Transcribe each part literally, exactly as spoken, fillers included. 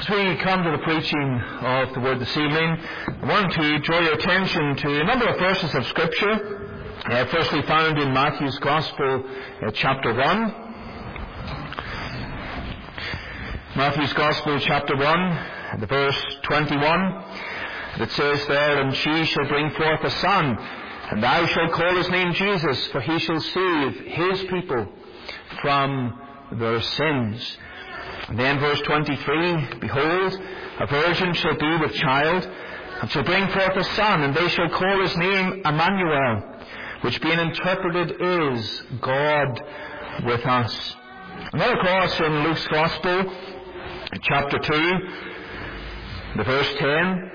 As we come to the preaching of the Word this evening, I want to draw your attention to a number of verses of Scripture. Uh, firstly found in Matthew's Gospel, uh, chapter one. Matthew's Gospel, chapter one, the verse twenty-one. It says there, "And she shall bring forth a son, and thou shalt call his name Jesus, for he shall save his people from their sins." And then verse twenty-three, "Behold, a virgin shall be with child, and shall bring forth a son, and they shall call his name Emmanuel, which being interpreted is God with us." And then across in Luke's Gospel, chapter two, the verse ten,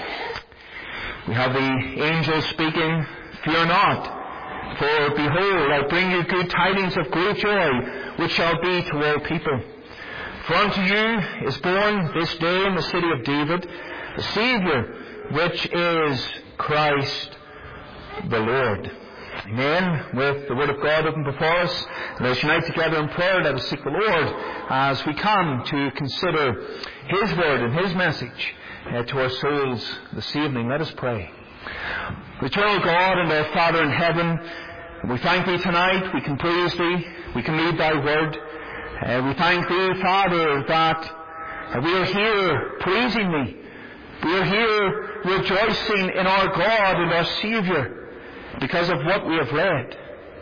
we have the angel speaking, "Fear not, for behold, I bring you good tidings of great joy, which shall be to all people. For unto you is born this day in the city of David a Saviour, which is Christ the Lord." Amen. With the Word of God open before us, let us unite together in prayer. Let us seek the Lord as we come to consider His Word and His message uh, to our souls this evening. Let us pray. Eternal God and our Father in heaven, we thank Thee tonight. We can praise Thee. We can read Thy Word. Uh, we thank Thee, Father, that uh, we are here praising Thee. We are here rejoicing in our God and our Saviour because of what we have read.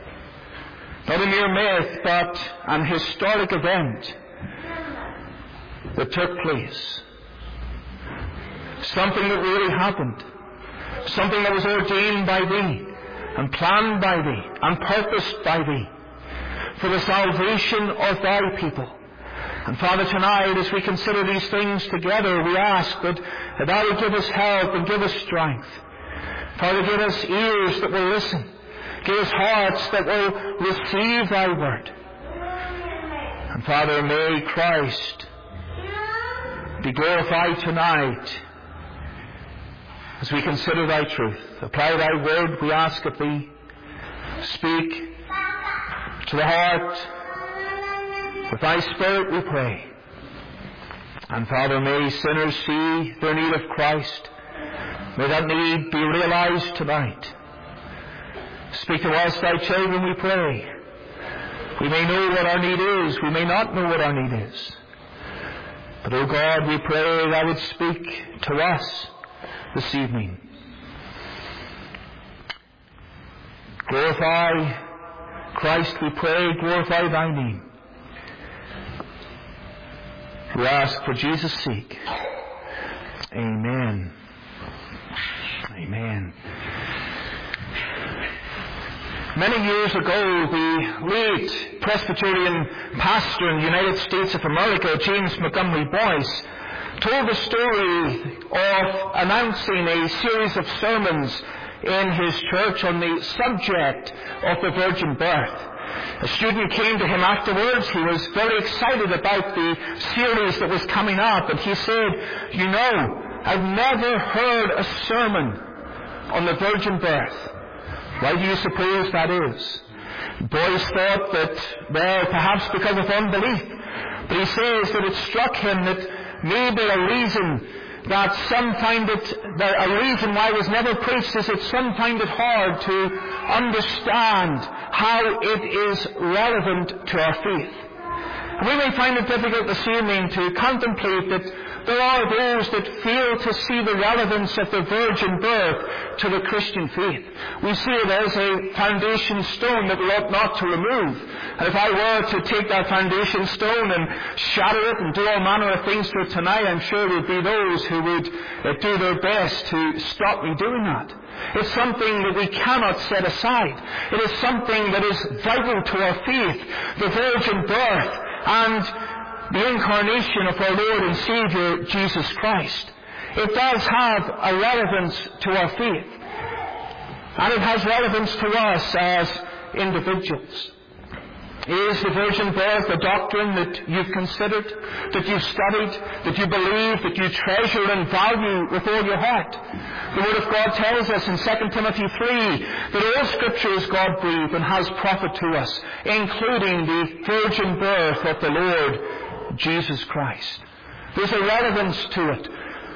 Not a mere myth, but an historic event that took place. Something that really happened. Something that was ordained by Thee, and planned by Thee, and purposed by Thee, for the salvation of Thy people. And Father, tonight, as we consider these things together, we ask that, that Thou would give us help and give us strength. Father, give us ears that will listen. Give us hearts that will receive Thy Word. And Father, may Christ be glorified tonight as we consider Thy truth. Apply Thy Word, we ask of Thee. Speak to the heart. With Thy Spirit we pray. And Father, may sinners see their need of Christ. May that need be realized tonight. Speak to us, Thy children, we pray. We may know what our need is. We may not know what our need is. But, O God, we pray Thou would speak to us this evening. Glorify Christ, we pray. Glorify Thy name. We ask for Jesus' sake. Amen. Amen. Many years ago, the late Presbyterian pastor in the United States of America, James Montgomery Boyce, told the story of announcing a series of sermons in his church on the subject of the virgin birth. A student came to him afterwards. He was very excited about the series that was coming up, and he said, "You know, I've never heard a sermon on the virgin birth. Why do you suppose that is?" Boyce thought that, well, perhaps because of unbelief. But he says that it struck him that maybe a reason that some find it, that a reason why it was never preached is that some find it hard to understand how it is relevant to our faith. And we may find it difficult this evening to contemplate that there are those that fail to see the relevance of the virgin birth to the Christian faith. We see it as a foundation stone that we ought not to remove. And if I were to take that foundation stone and shatter it and do all manner of things to it tonight, I'm sure there would be those who would uh, do their best to stop me doing that. It's something that we cannot set aside. It is something that is vital to our faith, the virgin birth and the incarnation of our Lord and Saviour, Jesus Christ. It does have a relevance to our faith. And it has relevance to us as individuals. Is the virgin birth a doctrine that you've considered, that you've studied, that you believe, that you treasure and value with all your heart? The Word of God tells us in Second Timothy three that all Scripture is God-breathed and has profit to us, including the virgin birth of the Lord Jesus Christ. There's a relevance to it.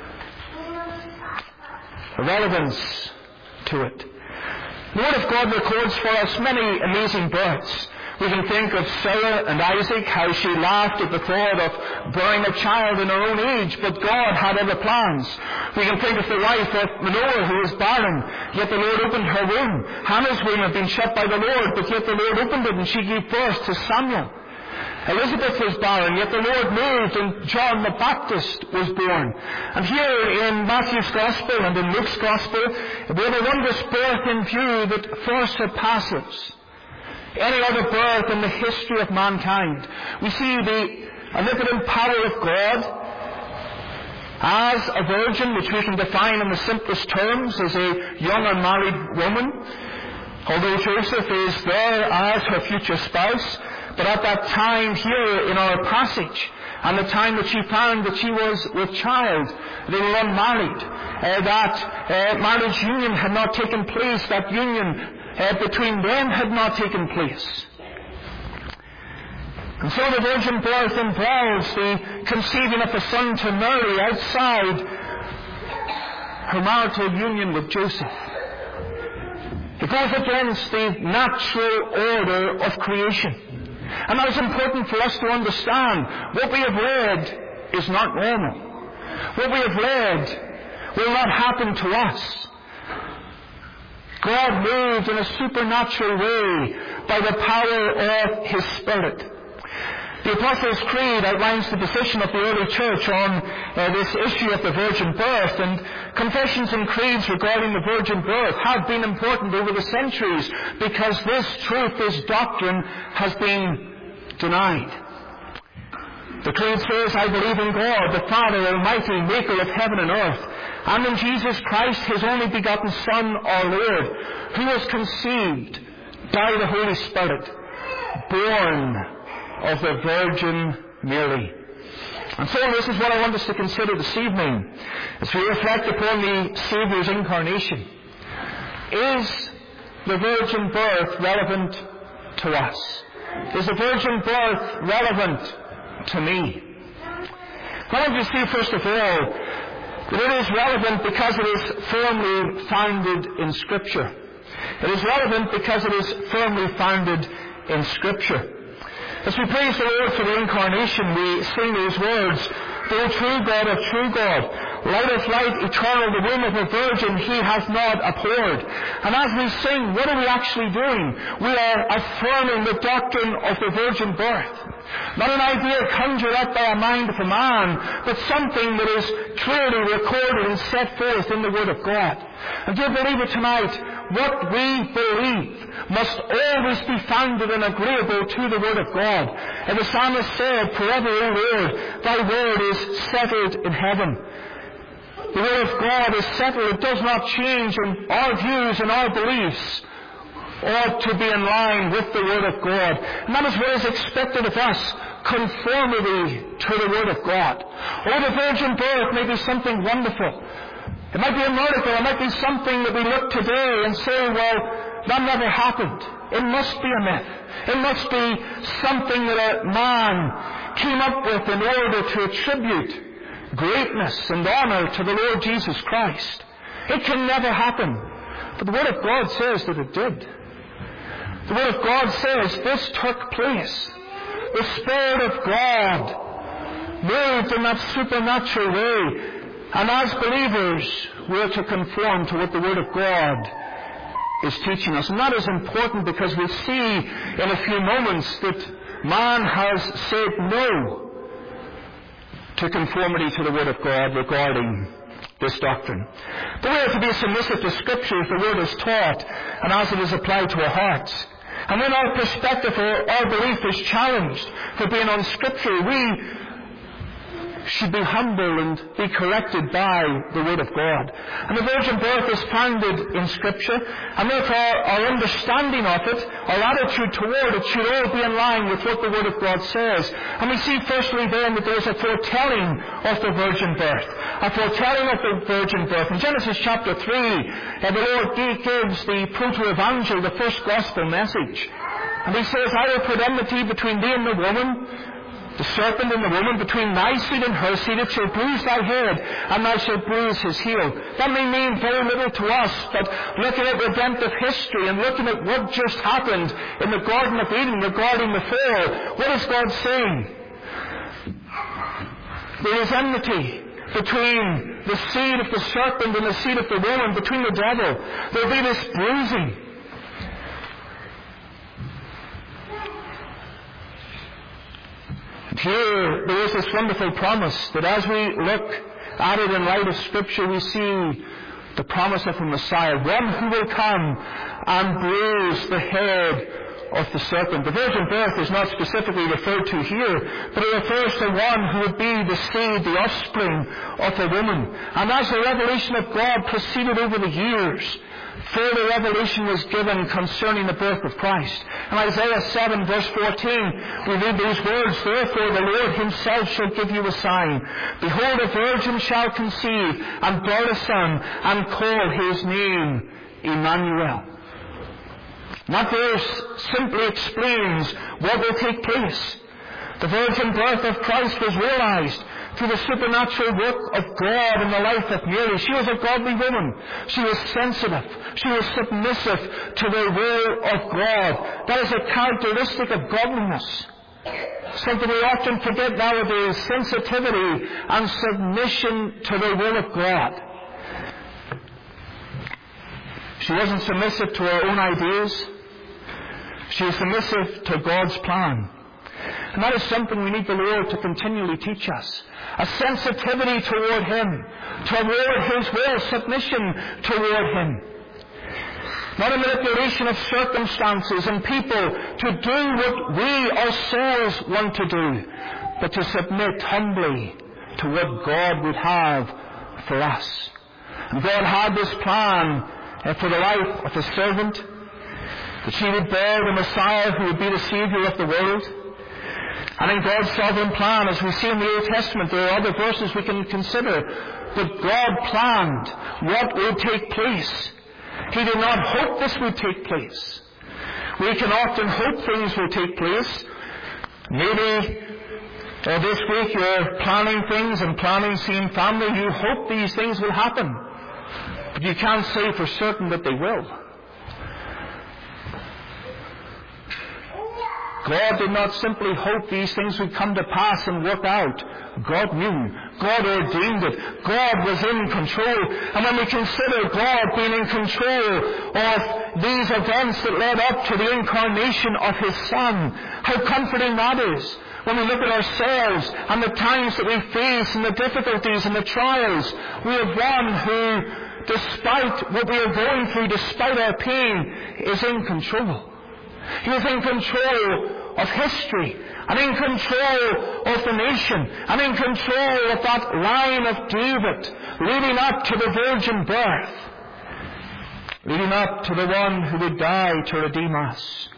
A relevance to it. The Word of God records for us many amazing births. We can think of Sarah and Isaac, how she laughed at the thought of bearing a child in her own age, but God had other plans. We can think of the wife of Manoah who was barren, yet the Lord opened her womb. Hannah's womb had been shut by the Lord, but yet the Lord opened it and she gave birth to Samuel. Elizabeth was barren, yet the Lord moved and John the Baptist was born. And here in Matthew's Gospel and in Luke's Gospel, we have a wondrous birth in view that far surpasses any other birth in the history of mankind. We see the omnipotent power of God as a virgin, which we can define in the simplest terms as a young unmarried woman. Although Joseph is there as her future spouse, but at that time here in our passage, and the time that she found that she was with child, they were unmarried, uh, that uh, marriage union had not taken place, that union Uh, between them had not taken place. And so the virgin birth involves the conceiving of the Son to Mary outside her marital union with Joseph. It goes against the natural order of creation. And that is important for us to understand. What we have read is not normal. What we have read will not happen to us. God moved in a supernatural way by the power of His Spirit. The Apostles' Creed outlines the position of the early church on uh, this issue of the virgin birth, and confessions and creeds regarding the virgin birth have been important over the centuries because this truth, this doctrine, has been denied. The creed says, I believe in God, the Father Almighty, maker of heaven and earth, and in Jesus Christ, His only begotten Son, our Lord, who was conceived by the Holy Spirit, born of the Virgin Mary. And so this is what I want us to consider this evening as we reflect upon the Saviour's incarnation. Is the virgin birth relevant to us? Is the virgin birth relevant to me? I want you to see, first of all, that it is relevant because it is firmly founded in Scripture. It is relevant because it is firmly founded in Scripture. As we praise the Lord for the incarnation, we sing those words, O true God of true God, light of light, eternal, the womb of a virgin, He hath not abhorred. And as we sing, what are we actually doing? We are affirming the doctrine of the virgin birth. Not an idea conjured up by a mind of a man, but something that is clearly recorded and set forth in the Word of God. And dear believer, tonight, what we believe must always be founded and agreeable to the Word of God. And the psalmist said, forever, O Lord, Thy Word is settled in heaven. The Word of God is settled. It does not change, and our views and our beliefs ought to be in line with the Word of God. And that is what is expected of us, conformity to the Word of God. Oh, the virgin birth may be something wonderful. It might be a miracle. It might be something that we look today and say, well, that never happened. It must be a myth. It must be something that a man came up with in order to attribute greatness and honor to the Lord Jesus Christ. It can never happen. But the Word of God says that it did. The Word of God says this took place. The Spirit of God moved in that supernatural way. And as believers, we are to conform to what the Word of God is teaching us. And that is important because we'll see in a few moments that man has said no to conformity to the Word of God regarding this doctrine. But we are to be submissive to Scripture as the Word is taught and as it is applied to our hearts. And when our perspective or our belief is challenged for being on Scripture, we should be humble and be corrected by the Word of God. And the virgin birth is founded in Scripture, and therefore our understanding of it, our attitude toward it, should all be in line with what the Word of God says. And we see firstly then that there is a foretelling of the virgin birth. A foretelling of the virgin birth. In Genesis chapter three, uh, the Lord gives the proto-evangel, the first gospel message. And He says, I will put enmity between thee and the woman, The serpent and the woman, between thy seed and her seed, it shall bruise thy head, and thou shalt bruise his heel. That may mean very little to us, but looking at redemptive history and looking at what just happened in the Garden of Eden regarding the fall, what is God saying? There is enmity between the seed of the serpent and the seed of the woman, between the devil. There will be this bruising. Here, there is this wonderful promise that as we look at it in light of Scripture, we see the promise of a Messiah, one who will come and bruise the head of the serpent. The virgin birth is not specifically referred to here, but it refers to one who would be the seed, the offspring of a woman. And as the revelation of God proceeded over the years, further revelation was given concerning the birth of Christ. In Isaiah seven verse fourteen, we read these words, Therefore the Lord himself shall give you a sign. Behold, a virgin shall conceive, and bear a son, and call his name Emmanuel. That verse simply explains what will take place. The virgin birth of Christ was realized through the supernatural work of God in the life of Mary. She was a godly woman. She was sensitive. She was submissive to the will of God. That is a characteristic of godliness. Something we often forget nowadays, sensitivity and submission to the will of God. She wasn't submissive to her own ideas. She was submissive to God's plan. And that is something we need the Lord to continually teach us. A sensitivity toward Him, toward His will, submission toward Him. Not a manipulation of circumstances and people to do what we ourselves want to do, but to submit humbly to what God would have for us. And God had this plan uh, for the life of His servant, that she would bear the Messiah who would be the Savior of the world. And in God's sovereign plan, as we see in the Old Testament, there are other verses we can consider, that God planned what would take place. He did not hope this would take place. We can often hope things will take place. Maybe uh, this week you're planning things and planning seeing family. You hope these things will happen. But you can't say for certain that they will. God did not simply hope these things would come to pass and work out. God knew. God ordained it. God was in control. And when we consider God being in control of these events that led up to the incarnation of His Son, how comforting that is. When we look at ourselves and the times that we face and the difficulties and the trials, we have one who, despite what we are going through, despite our pain, is in control. He is in control of history, and in control of the nation, and in control of that line of David, leading up to the virgin birth, leading up to the one who would die to redeem us.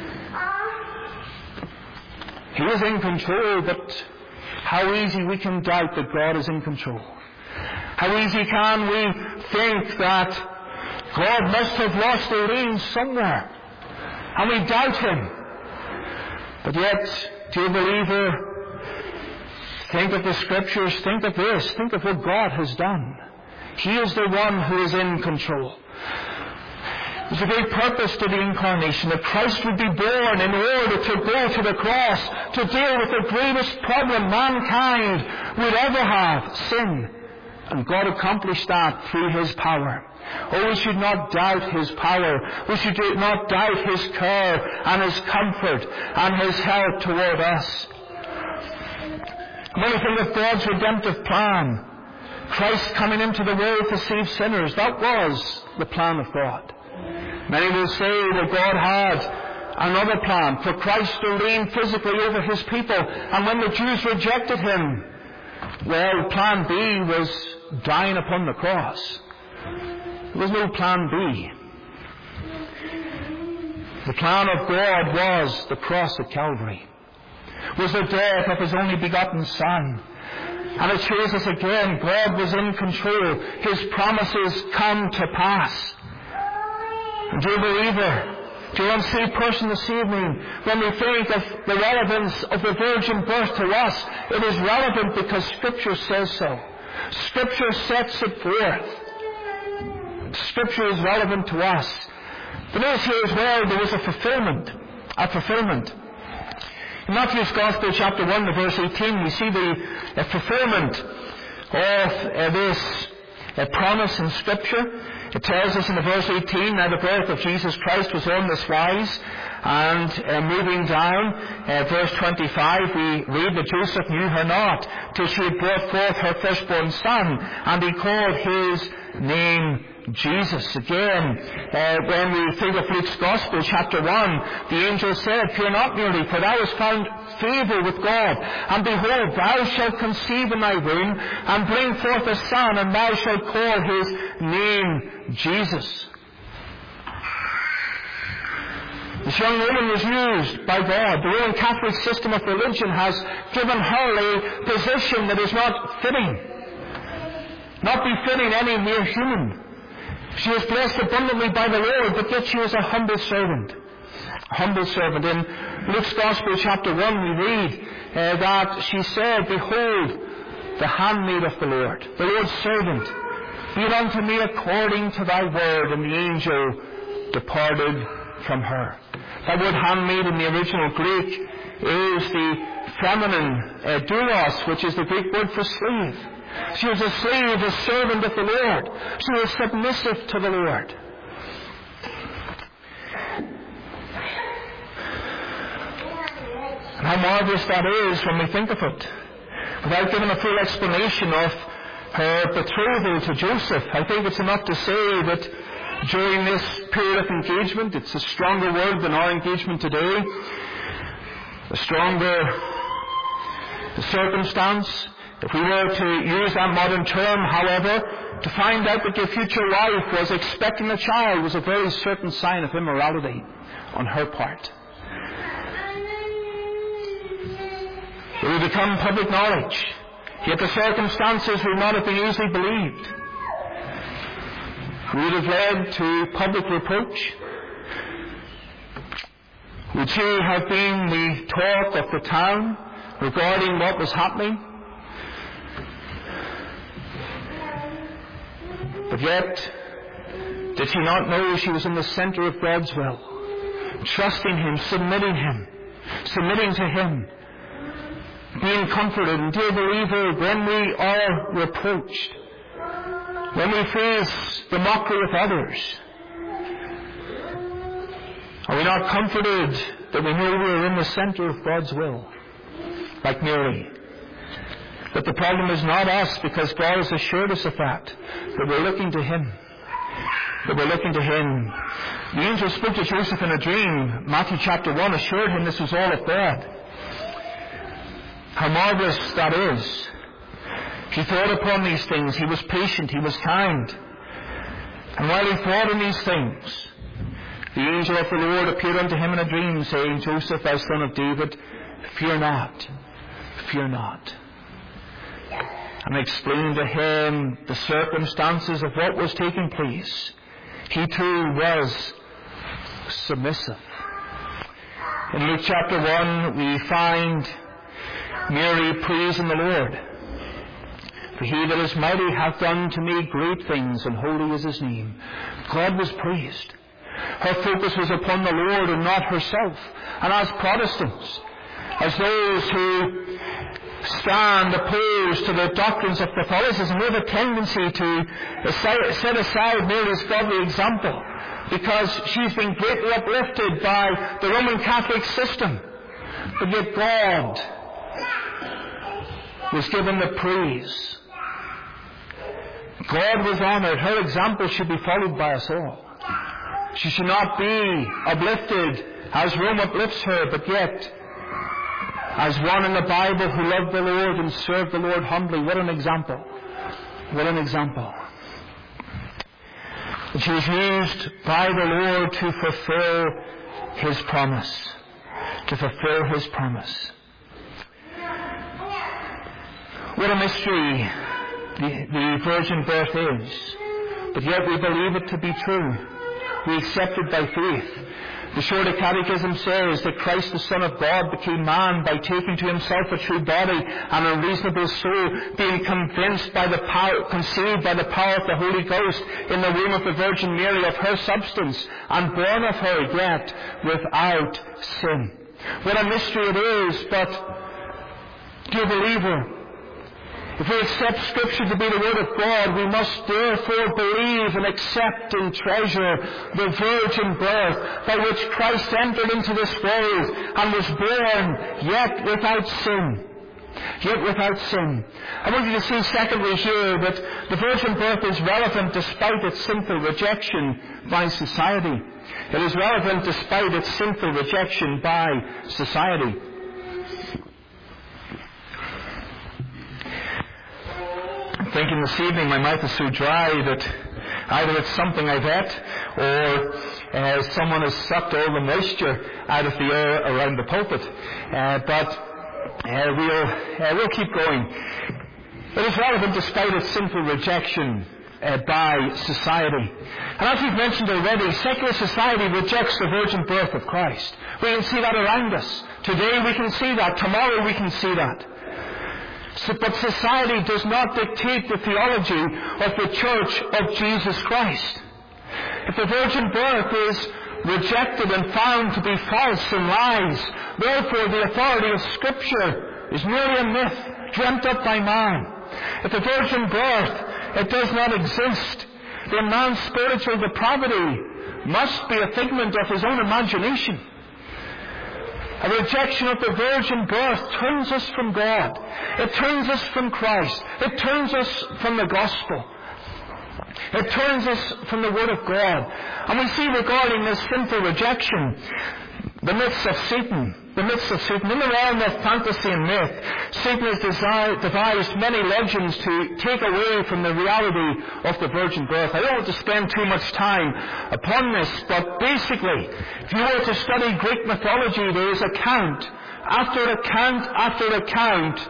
He is in control, but how easy we can doubt that God is in control. How easy can we think that God must have lost the reins somewhere, and we doubt Him. But yet, dear believer, think of the Scriptures, think of this, think of what God has done. He is the one who is in control. There's a great purpose to the incarnation, that Christ would be born in order to go to the cross, to deal with the greatest problem mankind would ever have, sin. And God accomplished that through His power. Oh, we should not doubt His power. We should not doubt His care and His comfort and His help toward us. When we think of God's redemptive plan, Christ coming into the world to save sinners, that was the plan of God. Many will say that God had another plan, for Christ to reign physically over His people. And when the Jews rejected Him, well, plan B was dying upon the cross. There was no plan B. The plan of God was the cross at Calvary, was the death of His only begotten Son. And it shows us again, God was in control. His promises come to pass. And dear believer, To an unsaved person this evening, when we think of the relevance of the virgin birth to us, it is relevant because Scripture says so. Scripture sets it forth. Scripture is relevant to us. But notice here as well, there was a fulfillment. A fulfillment. In Matthew's Gospel, chapter one, verse eighteen, we see the uh, fulfillment of uh, this uh, promise in Scripture. It tells us in the verse eighteen, now the birth of Jesus Christ was on this wise, and uh, moving down, uh, verse twenty-five, we read that Joseph knew her not, till she had brought forth her firstborn son, and he called his name Jesus. Again, uh, when we think of Luke's Gospel, chapter one, the angel said, fear not merely, for thou hast found favour with God. And behold, thou shalt conceive in thy womb, and bring forth a son, and thou shalt call his name Jesus. This young woman was used by God. The Roman Catholic system of religion has given her a position that is not fitting, not befitting any mere human. She was blessed abundantly by the Lord, but yet she was a humble servant. A humble servant. In Luke's Gospel, chapter one, we read uh, that she said, behold, the handmaid of the Lord, the Lord's servant, be it unto me according to thy word. And the angel departed from her. That word handmaid in the original Greek is the feminine uh, doulos, which is the Greek word for slave. She was a slave, a servant of the Lord. She was submissive to the Lord. And how marvelous that is when we think of it. Without giving a full explanation of her betrothal to Joseph, I think it's enough to say that during this period of engagement, it's a stronger word than our engagement today, a stronger circumstance. If we were to use that modern term, however, to find out that your future wife was expecting a child was a very certain sign of immorality on her part. It would become public knowledge, yet the circumstances would not have been easily believed. It would have led to public reproach. Would she have been the talk of the town regarding what was happening? But yet, did she not know she was in the center of God's will? Trusting Him, submitting Him, submitting to Him, being comforted. And dear believer, when we are reproached, when we face the mockery of others, are we not comforted that we know we are in the center of God's will, like Mary? But the problem is not us, because God has assured us of that, that we're looking to Him. That we're looking to Him. The angel spoke to Joseph in a dream. Matthew chapter one assured him this was all of God. How marvelous that is. He thought upon these things. He was patient. He was kind. And while he thought on these things, the angel of the Lord appeared unto him in a dream, saying, Joseph, thou son of David, fear not, fear not. And explained to him the circumstances of what was taking place. He too was submissive. In Luke chapter one, we find Mary praising the Lord. For he that is mighty hath done to me great things, and holy is his name. God was praised. Her focus was upon the Lord and not herself. And as Protestants, as those who stand opposed to the doctrines of Catholicism, we have a tendency to set aside Mary's godly example because she's been greatly uplifted by the Roman Catholic system. But yet God was given the praise. God was honored. Her example should be followed by us all. She should not be uplifted as Rome uplifts her, but yet as one in the Bible who loved the Lord and served the Lord humbly. What an example. What an example. And she was used by the Lord to fulfill His promise. To fulfill His promise. What a mystery the, the virgin birth is. But yet we believe it to be true. We accept it by faith. The Shorter Catechism says that Christ the Son of God became man by taking to himself a true body and a reasonable soul, being convinced by the power, conceived by the power of the Holy Ghost in the womb of the Virgin Mary of her substance, and born of her, yet without sin. What a mystery it is, but, dear believer, if we accept Scripture to be the Word of God, we must therefore believe and accept and treasure the virgin birth by which Christ entered into this world and was born, yet without sin. Yet without sin. I want you to see secondly here that the virgin birth is relevant despite its sinful rejection by society. It is relevant despite its sinful rejection by society. I'm thinking this evening my mouth is so dry that either it's something I've ate or uh, someone has sucked all the moisture out of the air around the pulpit. Uh, but uh, we'll, uh, we'll keep going. It is relevant despite its sinful rejection uh, by society. And as we've mentioned already, secular society rejects the virgin birth of Christ. We can see that around us. Today we can see that. Tomorrow we can see that. So, but society does not dictate the theology of the Church of Jesus Christ. If the virgin birth is rejected and found to be false and lies, therefore the authority of Scripture is merely a myth dreamt up by man. If the virgin birth, it does not exist, then man's spiritual depravity must be a figment of his own imagination. A rejection of the virgin birth turns us from God. It turns us from Christ. It turns us from the gospel. It turns us from the Word of God. And we see regarding this sinful rejection, the myths of Satan. The myths of Satan. In the realm of fantasy and myth, Satan has desi- devised many legends to take away from the reality of the virgin birth. I don't want to spend too much time upon this, but basically, if you were to study Greek mythology, there is account after account after account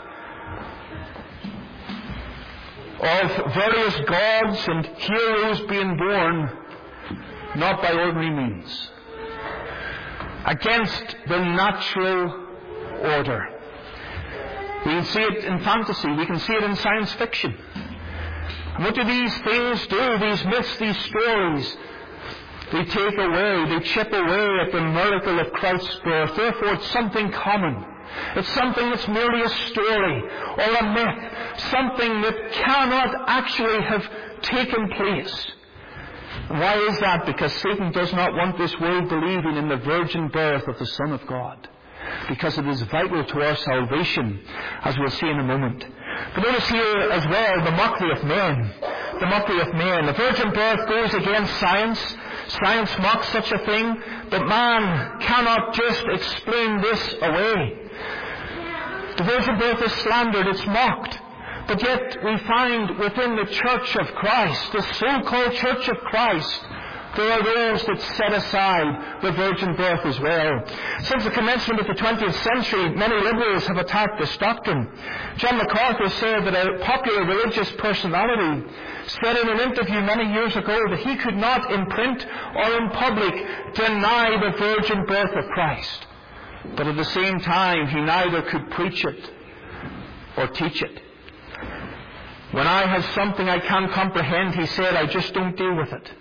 of various gods and heroes being born, not by ordinary means, against the natural order. We can see it in fantasy. We can see it in science fiction. And what do these things do? These myths, these stories, they take away, they chip away at the miracle of Christ's birth. Therefore, it's something common. It's something that's merely a story or a myth, something that cannot actually have taken place. Why is that? Because Satan does not want this world believing in the virgin birth of the Son of God. Because it is vital to our salvation, as we'll see in a moment. But notice here as well the mockery of men. The mockery of men. The virgin birth goes against science. Science mocks such a thing, but man cannot just explain this away. The virgin birth is slandered, it's mocked. But yet we find within the Church of Christ, the so-called Church of Christ, there are those that set aside the virgin birth as well. Since the commencement of the twentieth century, many liberals have attacked this doctrine. John MacArthur said that a popular religious personality said in an interview many years ago that he could not in print or in public deny the virgin birth of Christ. But at the same time, he neither could preach it or teach it. When I have something I can't comprehend, he said, I just don't deal with it.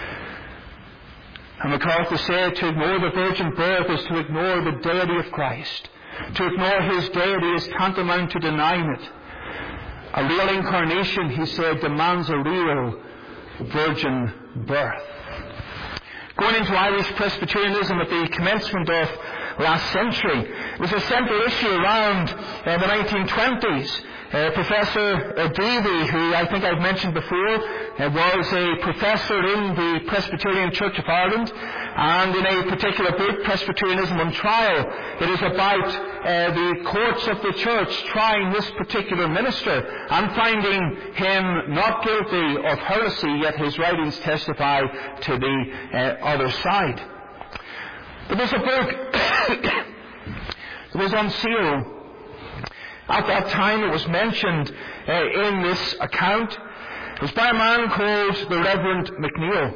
And MacArthur said to ignore the virgin birth is to ignore the deity of Christ. To ignore his deity is tantamount to denying it. A real incarnation, he said, demands a real virgin birth. Going into Irish Presbyterianism at the commencement of last century, it was a central issue around uh, the nineteen twenties. Uh, Professor uh, Davy, who I think I've mentioned before, uh, was a professor in the Presbyterian Church of Ireland, and in a particular book, Presbyterianism on Trial, it is about uh, the courts of the church trying this particular minister and finding him not guilty of heresy, yet his writings testify to the uh, other side. There was a book that was on sale. At that time, it was mentioned uh, in this account. It was by a man called the Reverend McNeil.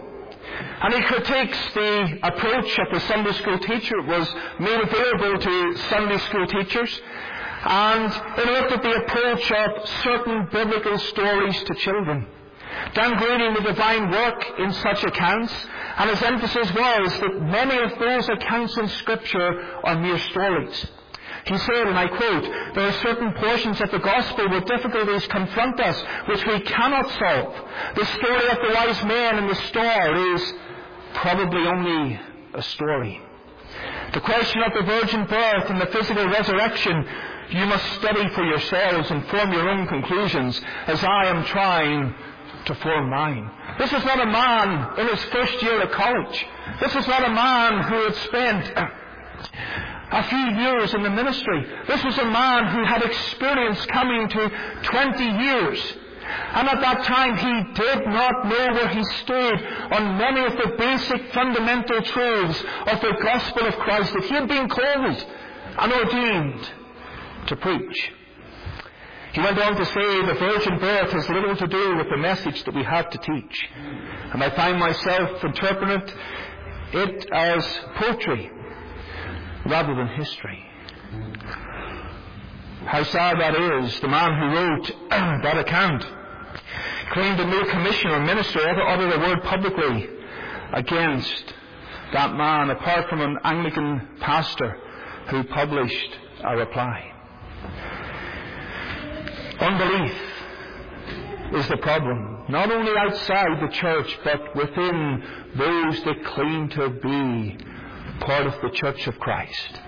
And he critiques the approach of the Sunday school teacher. It was made available to Sunday school teachers. And he looked at the approach of certain biblical stories to children, downgrading the divine work in such accounts. And his emphasis was that many of those accounts in Scripture are mere stories. He said, and I quote, "There are certain portions of the gospel where difficulties confront us which we cannot solve. The story of the wise men and the star is probably only a story. The question of the virgin birth and the physical resurrection, you must study for yourselves and form your own conclusions, as I am trying to form mine." This is not a man in his first year of college. This is not a man who had spent a few years in the ministry. This was a man who had experience coming to twenty years. And at that time he did not know where he stood on many of the basic fundamental truths of the gospel of Christ that he had been called and ordained to preach. He went on to say the virgin birth has little to do with the message that we have to teach. And I find myself interpreting it as poetry rather than history. How sad that is. The man who wrote that account claimed that no commission or minister ever uttered a word publicly against that man, apart from an Anglican pastor who published a reply. Unbelief is the problem, not only outside the church, but within those that claim to be part of the Church of Christ.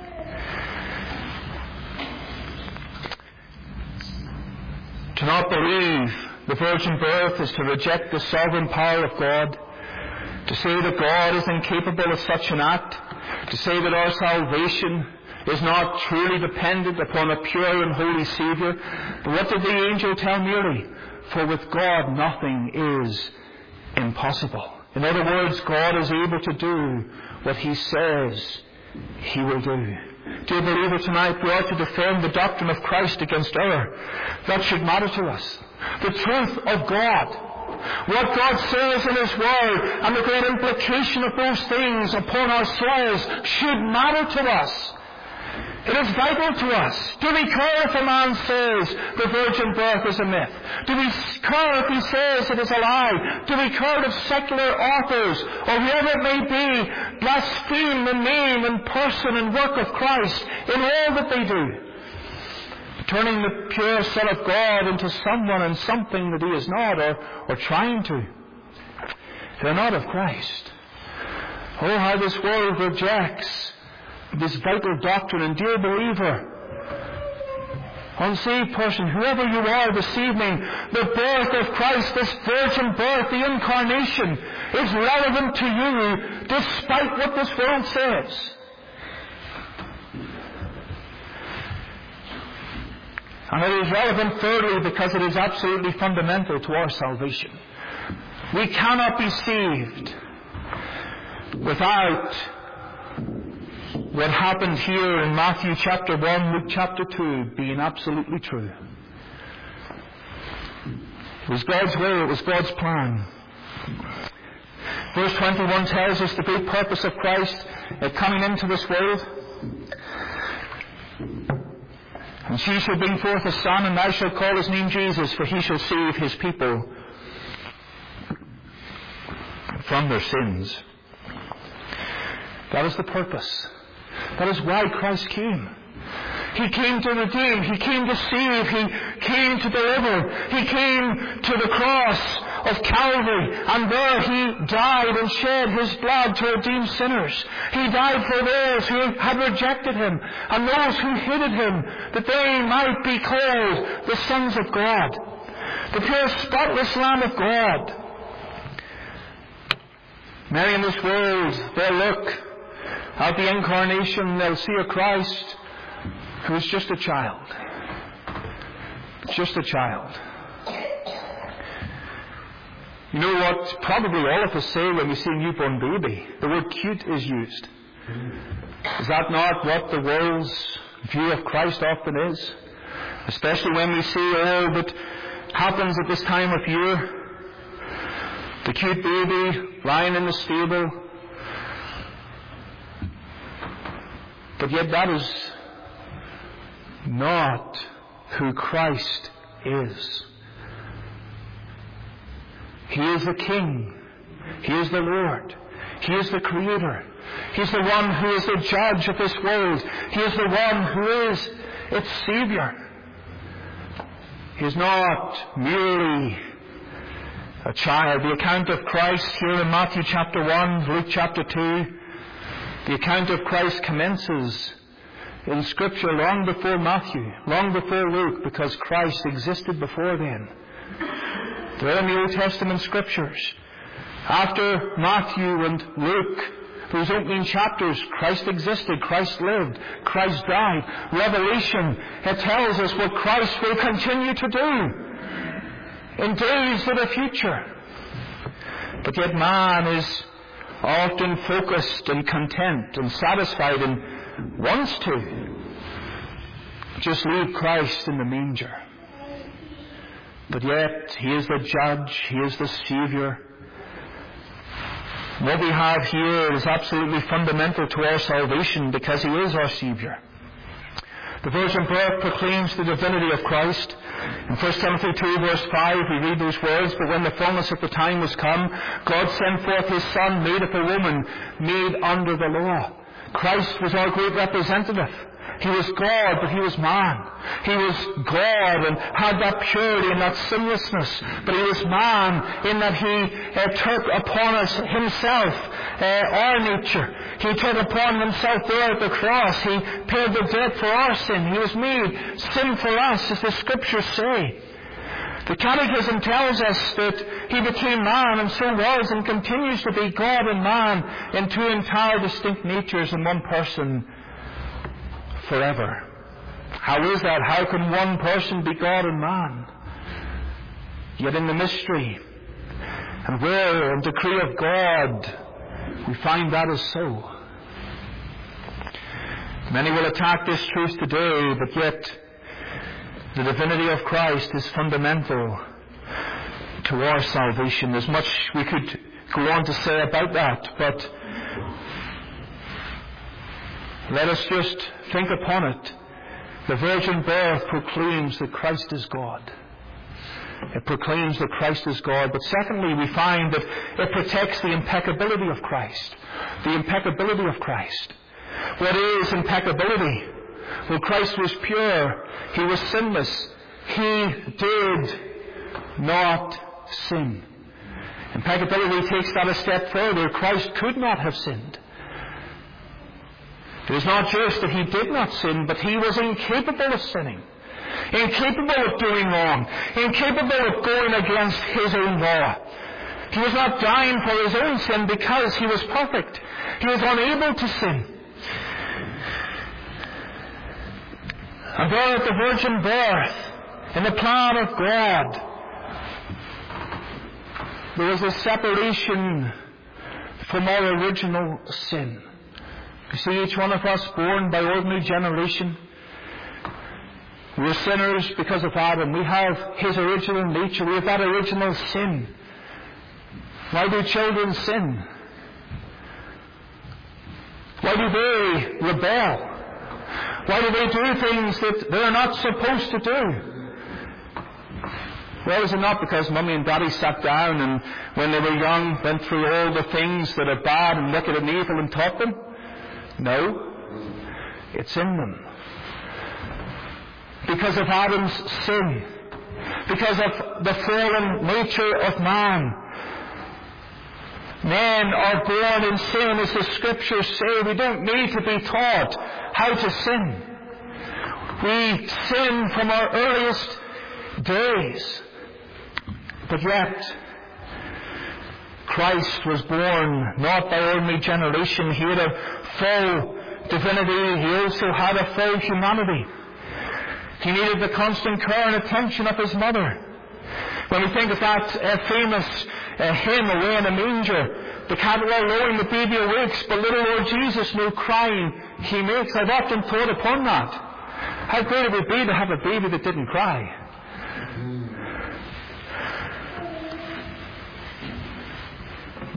To not believe the virgin birth is to reject the sovereign power of God, to say that God is incapable of such an act, to say that our salvation is not truly dependent upon a pure and holy Saviour. But what did the angel tell Mary? For with God nothing is impossible. In other words, God is able to do what He says He will do. Dear believer, tonight we ought to defend the doctrine of Christ against error. That should matter to us. The truth of God, what God says in His Word, and the great implication of those things upon our souls should matter to us. It is vital to us. Do we care if a man says the virgin birth is a myth? Do we care if he says it is a lie? Do we care if secular authors, or whoever it may be, blaspheme the name and person and work of Christ in all that they do, turning the pure Son of God into someone and something that He is not, or, or trying to? They're not of Christ. Oh, how this world rejects this vital doctrine. And dear believer, unsaved person, whoever you are this evening, the birth of Christ, this virgin birth, the incarnation, is relevant to you despite what this world says. And it is relevant thirdly because it is absolutely fundamental to our salvation. We cannot be saved without what happened here in Matthew chapter one, Luke chapter two, being absolutely true. It was God's will, it was God's plan. Verse twenty-one tells us the great purpose of Christ uh, coming into this world. And she shall bring forth a son, and thou shalt call his name Jesus, for he shall save his people from their sins. That is the purpose. That is why Christ came. He came to redeem. He came to save. He came to deliver. He came to the cross of Calvary, and there He died and shed His blood to redeem sinners. He died for those who had rejected Him and those who hated Him, that they might be called the sons of God, the pure spotless Lamb of God. Many in this world, they'll look at the incarnation, they'll see a Christ who is just a child. Just a child. You know what probably all of us say when we see a newborn baby? The word cute is used. Is that not what the world's view of Christ often is? Especially when we see all that happens at this time of year. the cute baby lying in the stable. But yet that is not who Christ is. He is the King. He is the Lord. He is the Creator. He is the one who is the judge of this world. He is the one who is its Savior. He is not merely a child. The account of Christ here in Matthew chapter one, Luke chapter two, the account of Christ commences in Scripture long before Matthew, long before Luke, because Christ existed before then. They're in the Old Testament Scriptures. After Matthew and Luke, those opening chapters, Christ existed, Christ lived, Christ died. Revelation, it tells us what Christ will continue to do in days of the future. But yet man is often focused and content and satisfied and wants to just leave Christ in the manger. But yet He is the judge, He is the Savior. What we have here is absolutely fundamental to our salvation because He is our Savior. The virgin birth proclaims the divinity of Christ. In First Timothy two verse five we read those words, "But when the fullness of the time was come, God sent forth His Son, made of a woman, made under the law." Christ was our great representative. He was God, but He was man. He was God and had that purity and that sinlessness. But He was man in that He uh, took upon us Himself uh, our nature. He took upon Himself there at the cross. He paid the debt for our sin. He was made sin for us, as the Scriptures say. The Catechism tells us that He became man and so was and continues to be God and man in two entire distinct natures in one person forever. How is that? How can one person be God and man? Yet in the mystery and will and decree of God, we find that is so. Many will attack this truth today, but yet the divinity of Christ is fundamental to our salvation. There's much we could go on to say about that, but let us just think upon it. The virgin birth proclaims that Christ is God. It proclaims that Christ is God. But secondly, we find that it protects the impeccability of Christ. The impeccability of Christ. What is impeccability? Well, Christ was pure. He was sinless. He did not sin. Impeccability takes that a step further. Christ could not have sinned. It is not just that He did not sin, but He was incapable of sinning. Incapable of doing wrong. Incapable of going against His own law. He was not dying for His own sin because He was perfect. He was unable to sin. And there at the virgin birth, in the plan of God, there was a separation from our original sin. You see, each one of us born by ordinary generation, we're sinners because of Adam. We have his original nature. We have that original sin. Why do children sin? Why do they rebel? Why do they do things that they're not supposed to do? Well, is it not because Mummy and Daddy sat down and when they were young went through all the things that are bad and wicked and evil and taught them? No. It's in them. Because of Adam's sin. Because of the fallen nature of man. Men are born in sin, as the Scriptures say. We don't need to be taught how to sin. We sin from our earliest days. But yet, Christ was born not by ordinary generation. He had a full divinity. He also had a full humanity. He needed the constant care and attention of His mother. When we think of that uh, famous uh, hymn, Away in a Manger, the cattle are lowing, the baby awakes, but little Lord Jesus no crying He makes. I've often thought upon that. How great it would be to have a baby that didn't cry.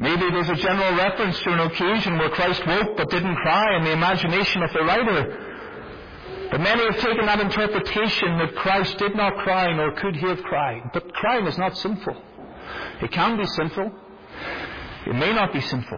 Maybe there's a general reference to an occasion where Christ woke but didn't cry in the imagination of the writer. But many have taken that interpretation that Christ did not cry nor could he have cried. But crying is not sinful. It can be sinful. It may not be sinful.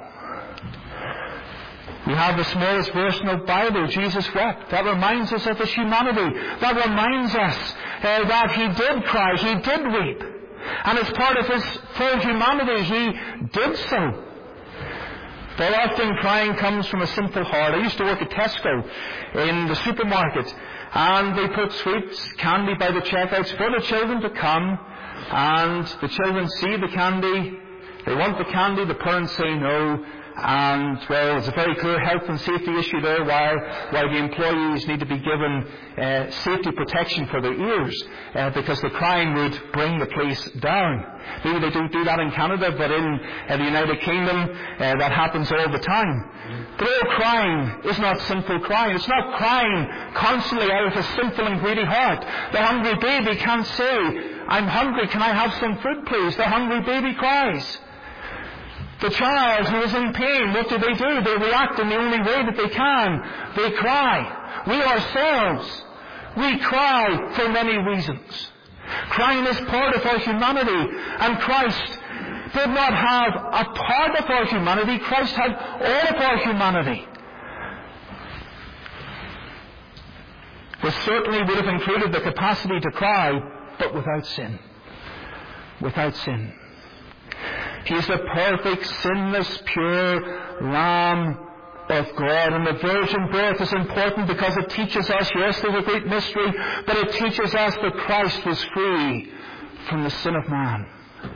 We have the smallest verse in the Bible, Jesus wept. That reminds us of his humanity. That reminds us uh, that he did cry, he did weep. And as part of his full humanity, he did so. But often crying comes from a simple heart. I used to work at Tesco in the supermarket, and they put sweets, candy by the checkouts for the children to come, and the children see the candy, they want the candy, the parents say no, and, well, it's a very clear health and safety issue there, while, while the employees need to be given uh, safety protection for their ears, uh, because the crying would bring the place down. Maybe they don't do that in Canada, but in uh, the United Kingdom, uh, that happens all the time. But all crying is not sinful crying. It's not crying constantly out of a sinful and greedy heart. The hungry baby can't say, I'm hungry, can I have some food please? The hungry baby cries. The child who is in pain, what do they do? They react in the only way that they can. They cry. We ourselves, we cry for many reasons. Crying is part of our humanity, and Christ did not have a part of our humanity. Christ had all of our humanity. This certainly would have included the capacity to cry, but without sin. Without sin. He is the perfect, sinless, pure Lamb of God. And the virgin birth is important because it teaches us, yes, there's a great mystery, but it teaches us that Christ was free from the sin of man.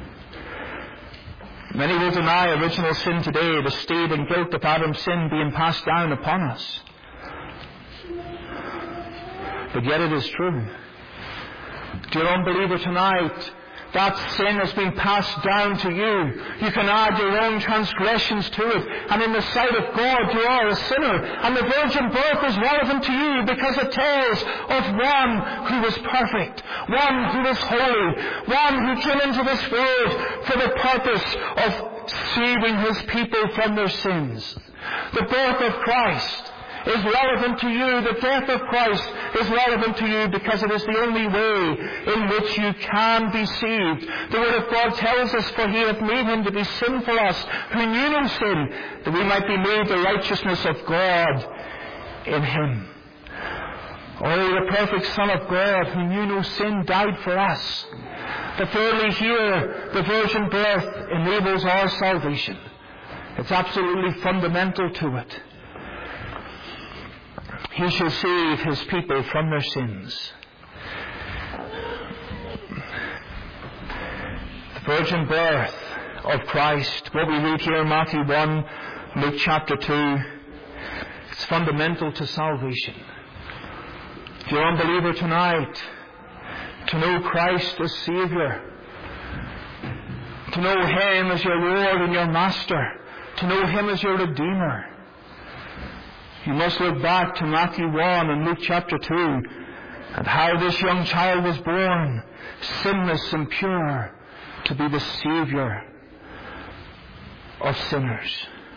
Many will deny original sin today, the state and guilt of Adam's sin being passed down upon us. But yet it is true. Dear unbeliever, tonight, that sin has been passed down to you. You can add your own transgressions to it. And in the sight of God, you are a sinner. And the virgin birth is relevant to you because it tells of one who was perfect, one who was holy, one who came into this world for the purpose of saving his people from their sins. The birth of Christ is relevant to you. The death of Christ is relevant to you because it is the only way in which you can be saved. The Word of God tells us, for he hath made him to be sin for us, who knew no sin, that we might be made the righteousness of God in him. Oh, the perfect Son of God, who knew no sin, died for us. But thirdly, here, the virgin birth enables our salvation. It's absolutely fundamental to it. He shall save his people from their sins. The virgin birth of Christ, what we read here in Matthew one, Luke chapter two, it's fundamental to salvation. If you're an unbeliever tonight, to know Christ as Saviour, to know him as your Lord and your Master, to know him as your Redeemer, you must look back to Matthew one and Luke chapter two and how this young child was born, sinless and pure, to be the Saviour of sinners.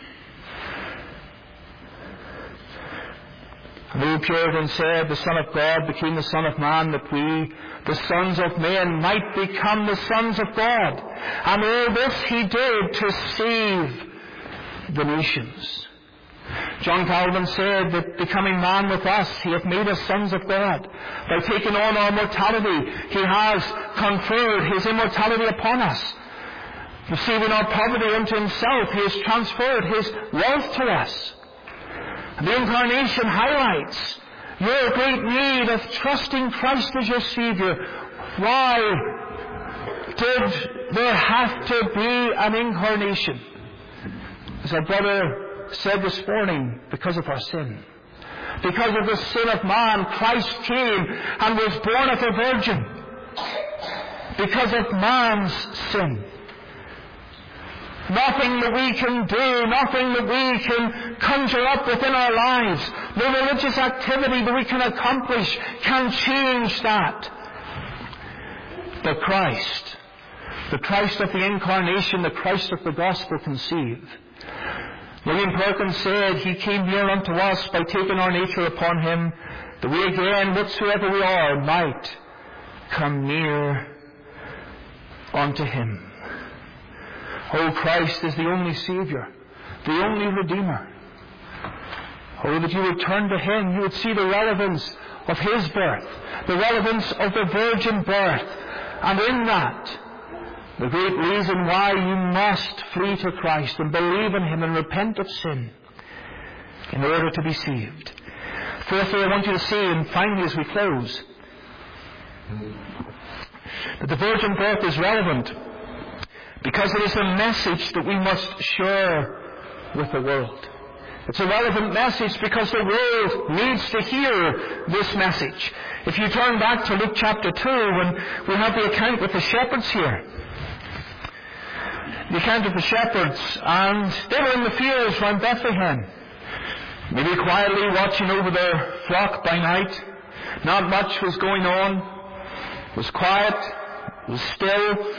And the old Puritan said, the Son of God became the Son of Man, that we, the sons of men, might become the sons of God. And all this he did to save the nations. John Calvin said that becoming man with us, he hath made us sons of God. By taking on our mortality, he has conferred his immortality upon us. Receiving our poverty unto himself, he has transferred his wealth to us. The Incarnation highlights your great need of trusting Christ as your Saviour. Why did there have to be an incarnation? As our brother said this morning, because of our sin. Because of the sin of man, Christ came and was born of a virgin. Because of man's sin. Nothing that we can do, nothing that we can conjure up within our lives, no religious activity that we can accomplish can change that. But Christ, the Christ of the Incarnation, the Christ of the Gospel conceived. William Perkins said, He came near unto us by taking our nature upon Him, that we again, whatsoever we are, might come near unto Him. Oh, Christ is the only Savior, the only Redeemer. Oh, that you would turn to Him, you would see the relevance of His birth, the relevance of the virgin birth, and in that, the great reason why you must flee to Christ and believe in Him and repent of sin in order to be saved. Fourthly, I want you to see, and finally as we close, that the virgin birth is relevant because it is a message that we must share with the world. It's a relevant message because the world needs to hear this message. If you turn back to Luke chapter two, when we have the account with the shepherds here, the account of the shepherds, and they were in the fields around Bethlehem, maybe quietly watching over their flock by night. Not much was going on. It was quiet. It was still.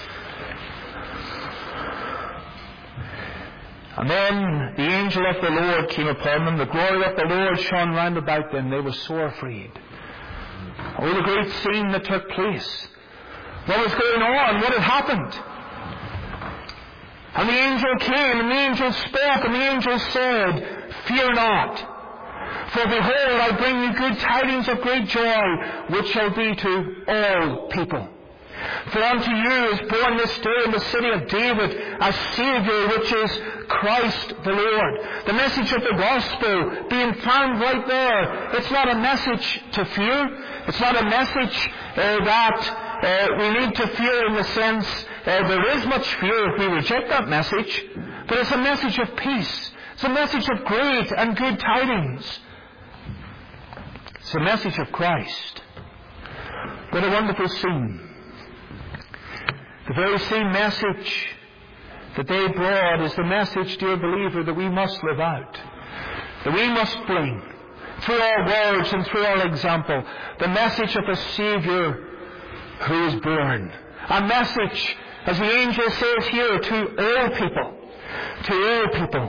And then the angel of the Lord came upon them. The glory of the Lord shone round about them. They were sore afraid. Oh, the great scene that took place. What was going on? What had happened? And the angel came, and the angel spoke, and the angel said, Fear not, for behold, I bring you good tidings of great joy, which shall be to all people. For unto you is born this day in the city of David a Saviour, which is Christ the Lord. The message of the gospel being found right there. It's not a message to fear. It's not a message uh, that uh, we need to fear in the sense uh, there is much fear if we reject that message. But it's a message of peace. It's a message of great and good tidings. It's a message of Christ. What a wonderful scene. The very same message that they brought is the message, dear believer, that we must live out. That we must bring, through our words and through our example, the message of a Saviour who is born. A message, as the angel says here, to all people. To all people.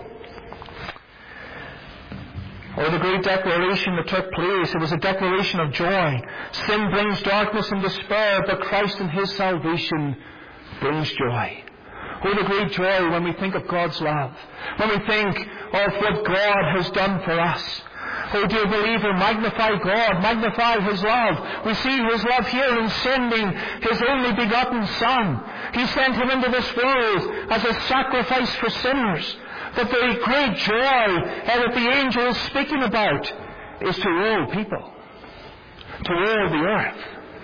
Oh, the great declaration that took place, it was a declaration of joy. Sin brings darkness and despair, but Christ and His salvation brings joy. Oh, the great joy when we think of God's love. When we think of what God has done for us. Oh, dear believer, magnify God, magnify His love. We see His love here in sending His only begotten Son. He sent Him into this world as a sacrifice for sinners. But the great joy that the angel is speaking about is to all people, to all the earth.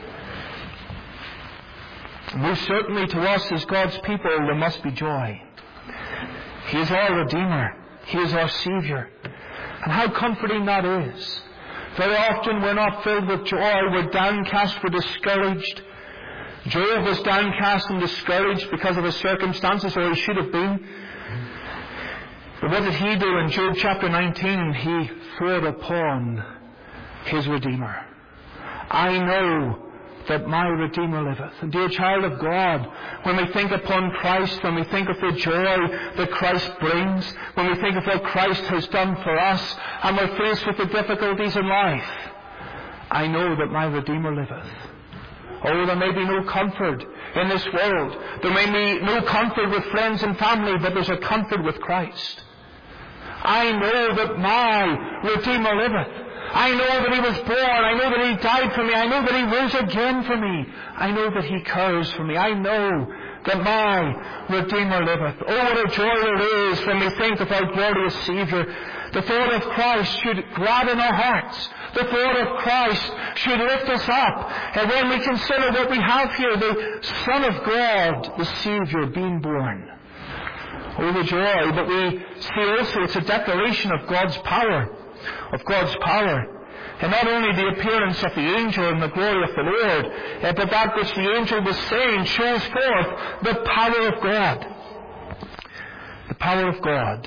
Most certainly to us as God's people there must be joy. He is our Redeemer. He is our Saviour. And how comforting that is. Very often we're not filled with joy. We're downcast, we're discouraged. Job was downcast and discouraged because of his circumstances, or he should have been. But what did he do in Job chapter nineteen? He thought upon his Redeemer. I know that my Redeemer liveth. And dear child of God, when we think upon Christ, when we think of the joy that Christ brings, when we think of what Christ has done for us, and we're faced with the difficulties in life, I know that my Redeemer liveth. Oh, there may be no comfort in this world. There may be no comfort with friends and family, but there's a comfort with Christ. I know that my Redeemer liveth. I know that He was born. I know that He died for me. I know that He rose again for me. I know that He cares for me. I know that my Redeemer liveth. Oh, what a joy it is when we think of our glorious Saviour. The thought of Christ should gladden our hearts. The thought of Christ should lift us up. And when we consider what we have here, the Son of God, the Saviour, being born. Oh, the joy. But we see also it's a declaration of God's power. Of God's power. And not only the appearance of the angel and the glory of the Lord, uh, but that which the angel was saying shows forth the power of God. The power of God.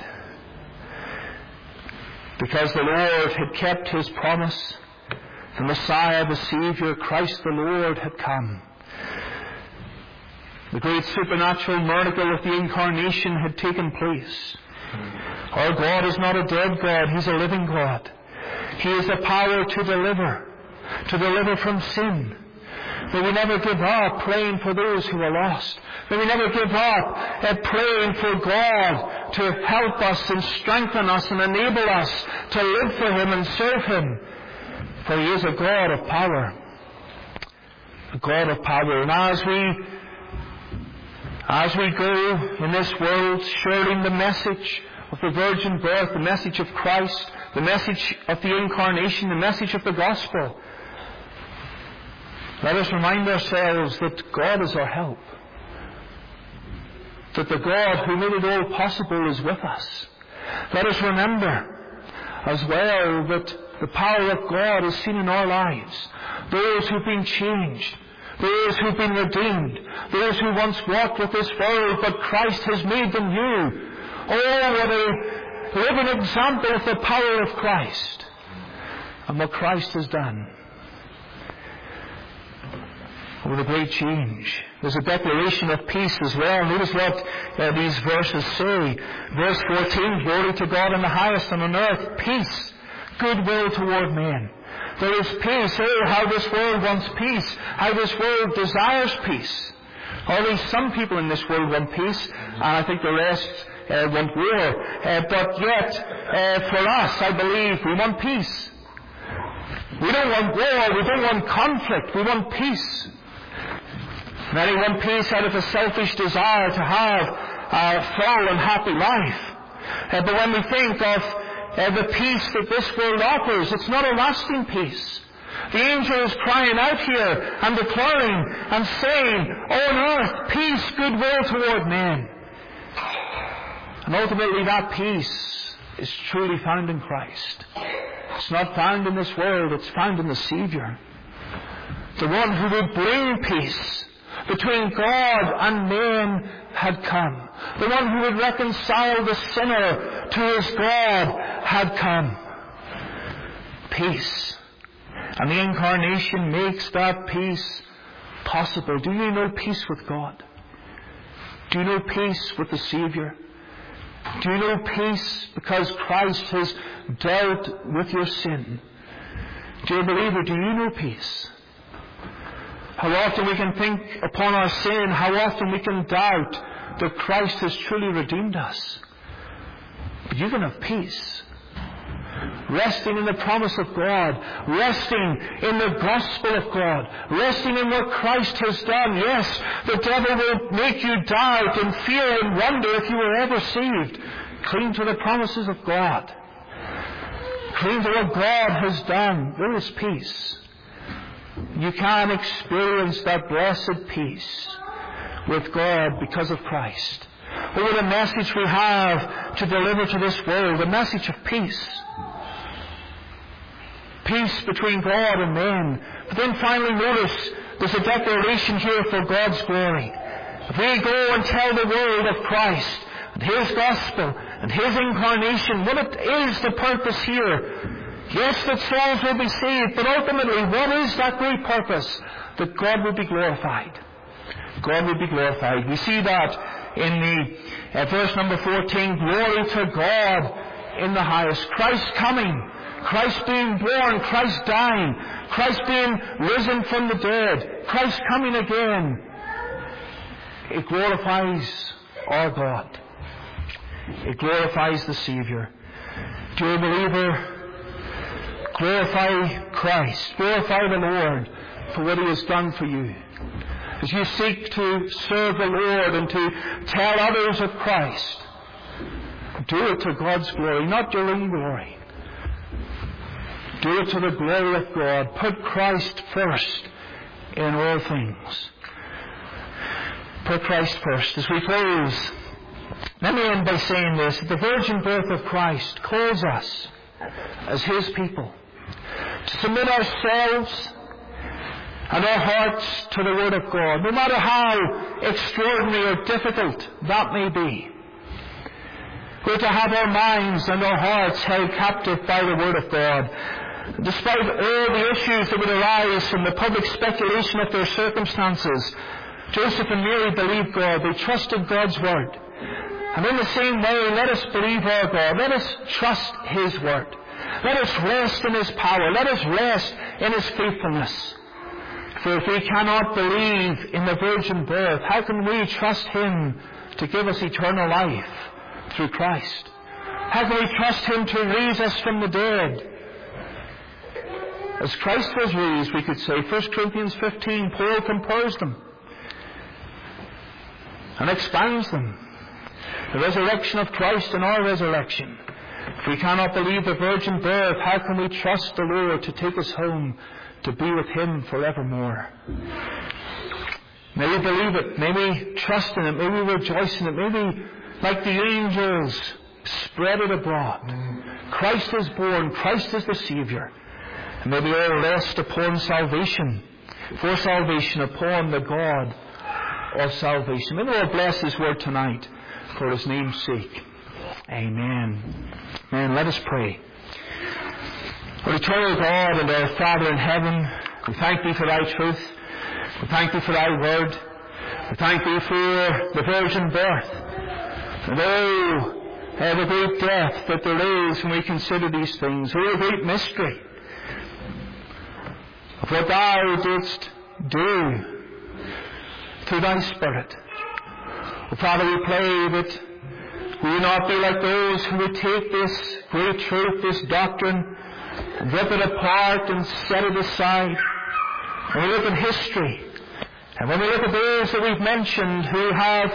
Because the Lord had kept His promise. The Messiah, the Saviour, Christ the Lord had come. The great supernatural miracle of the Incarnation had taken place. Our God is not a dead God. He's a living God. He has the power to deliver, to deliver from sin. May we never give up praying for those who are lost. May we never give up at praying for God to help us and strengthen us and enable us to live for Him and serve Him. For He is a God of power. A God of power. And as we, as we go in this world sharing the message of the virgin birth, the message of Christ, the message of the Incarnation, the message of the gospel, let us remind ourselves that God is our help. That the God who made it all possible is with us. Let us remember as well that the power of God is seen in our lives. Those who've been changed, those who've been redeemed, those who once walked with this world, but Christ has made them new. Oh, what a living example of the power of Christ and what Christ has done. With a great change. There's a declaration of peace as well. Notice what uh, these verses say. Verse fourteen, glory to God in the highest, and on earth peace, goodwill toward men. There is peace. Oh, how this world wants peace. How this world desires peace. Only some people in this world want peace, and I think the rest uh, want war. Uh, but yet, uh, for us, I believe, we want peace. We don't want war. We don't want conflict. We want peace. Many want peace out of a selfish desire to have a full and happy life. Uh, but when we think of uh, the peace that this world offers, it's not a lasting peace. The angel is crying out here and declaring and saying, on earth, peace, goodwill toward men. And ultimately that peace is truly found in Christ. It's not found in this world, it's found in the Savior. The one who would bring peace between God and men had come. The one who would reconcile the sinner to his God had come. Peace. And the Incarnation makes that peace possible. Do you know peace with God? Do you know peace with the Savior? Do you know peace because Christ has dealt with your sin? Dear believer, do you know peace? How often we can think upon our sin, how often we can doubt that Christ has truly redeemed us. But you can have peace. Resting in the promise of God, resting in the gospel of God, resting in what Christ has done. Yes, the devil will make you doubt and fear and wonder if you were ever saved. Cling to the promises of God. Cling to what God has done. There is peace. You can experience that blessed peace with God because of Christ. Oh, what a message we have to deliver to this world, a message of peace. Peace between God and men. But then finally notice there's a declaration here for God's glory. If we go and tell the world of Christ and His gospel and His incarnation, what it is the purpose here. Yes, that souls will be saved, but ultimately, what is that great purpose? That God will be glorified. God will be glorified. We see that in the uh, verse number fourteen, glory to God in the highest. Christ coming, Christ being born, Christ dying, Christ being risen from the dead, Christ coming again. It glorifies our God. It glorifies the Savior. Dear believer, glorify Christ. Glorify the Lord for what He has done for you. As you seek to serve the Lord and to tell others of Christ, do it to God's glory, not your own glory. Do it to the glory of God. Put Christ first in all things. Put Christ first. As we close, let me end by saying this. The virgin birth of Christ calls us as His people to submit ourselves and our hearts to the Word of God, no matter how extraordinary or difficult that may be. We're to have our minds and our hearts held captive by the Word of God. Despite all the issues that would arise from the public speculation of their circumstances, Joseph and Mary believed God. They trusted God's word. And in the same way, let us believe our God. Let us trust His word. Let us rest in His power. Let us rest in His faithfulness. For if we cannot believe in the virgin birth, how can we trust Him to give us eternal life through Christ? How can we trust Him to raise us from the dead? As Christ was raised, we could say, First Corinthians fifteen, Paul compares them and expounds them. The resurrection of Christ and our resurrection. If we cannot believe the virgin birth, how can we trust the Lord to take us home to be with Him forevermore? May we believe it. May we trust in it. May we rejoice in it. May we, like the angels, spread it abroad. Christ is born. Christ is the Savior. And may we all rest upon salvation, for salvation, upon the God of salvation. May the Lord bless His word tonight for His name's sake. Amen. Amen. Let us pray. Our eternal God and our Father in heaven, we thank Thee for Thy truth. We thank Thee for Thy word. We thank Thee for the virgin birth. And oh, uh, the great depth that there is when we consider these things. Oh, the great mystery of what Thou didst do through Thy Spirit. Oh, Father, we pray that we will not be like those who would take this great truth, this doctrine, and rip it apart and set it aside. When we look at history, and when we look at those that we've mentioned who have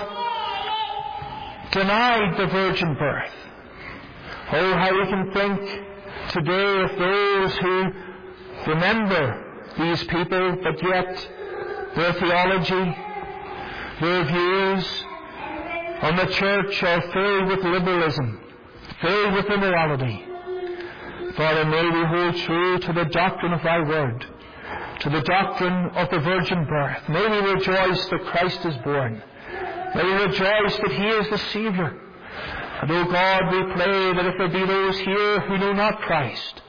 denied the virgin birth, oh, how we can think today of those who remember these people, but yet their theology, their views on the church are filled with liberalism, filled with immorality. Father, may we hold true to the doctrine of Thy word, to the doctrine of the virgin birth. May we rejoice that Christ is born. May we rejoice that He is the Savior. And, O God, we pray that if there be those here who know not Christ,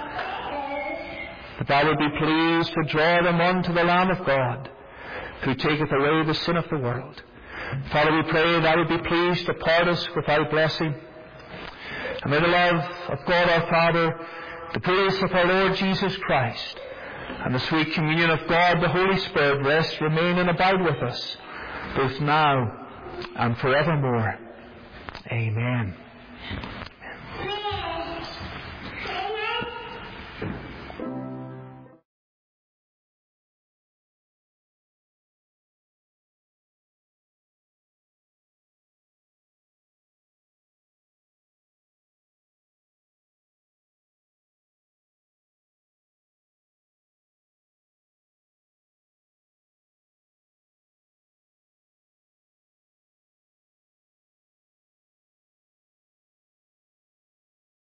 that Thou would be pleased to draw them unto the Lamb of God, who taketh away the sin of the world. Father, we pray Thou would be pleased to part us with Thy blessing. And may the love of God our Father, the grace of our Lord Jesus Christ, and the sweet communion of God the Holy Spirit rest, remain, and abide with us, both now and forevermore. Amen.